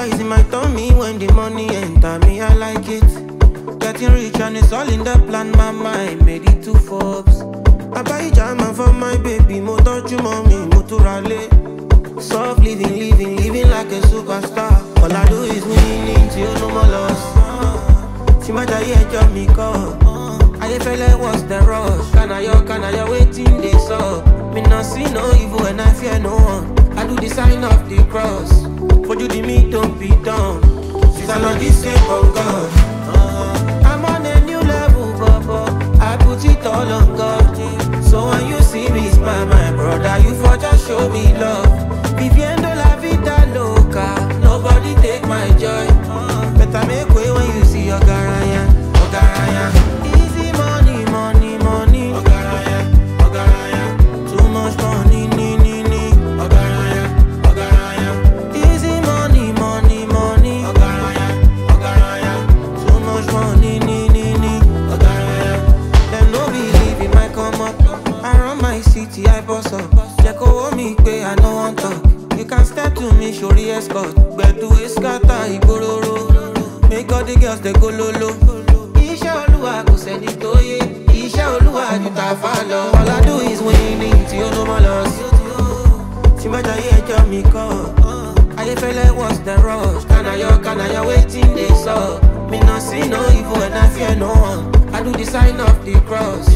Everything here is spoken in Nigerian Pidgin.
Butterflies in my tummy when the money enter me, I like it. Getting rich and it's all in the plan, my mind made it to Forbes. I buy jama for my baby, mo touch you mommy, mo turale. Soft living, living like a superstar. All I do is winning till no more loss. See my diet, job me call. I feel like what's the rush? Can I waiting this up? Me not see no evil and I fear no one. I do the sign of the cross. For you the me don't be done. Since I'm not the same of God. I'm on a new level, Baba. I put it all on God. So when you see me smile, my brother, you for just show me love. Viviendo la vida loca. Nobody take my joy. Better make way when you see your Garaya, Ogaraya. Easy money, money, money. Ogaraya, Ogaraya. Too much money, Ogaraya, Ogaraya. Easy money, money, money. Ogaraya, Ogaraya. Too much money, Ogaraya. Them no believe in my come up. I run my city, I boss up. Jeko me pay, I no want talk. You can step to me, show the escort. But to escata, Ibororo. Make all the girls they go lolo. Isha Oluwa go send it to ye. Isha Oluwa you ta follow. All I do is winning till no more loss. See my diet job me call. I feel like what's the rush? Can I waiting this up? Me not see no evil and I fear no one. I do the sign of the cross.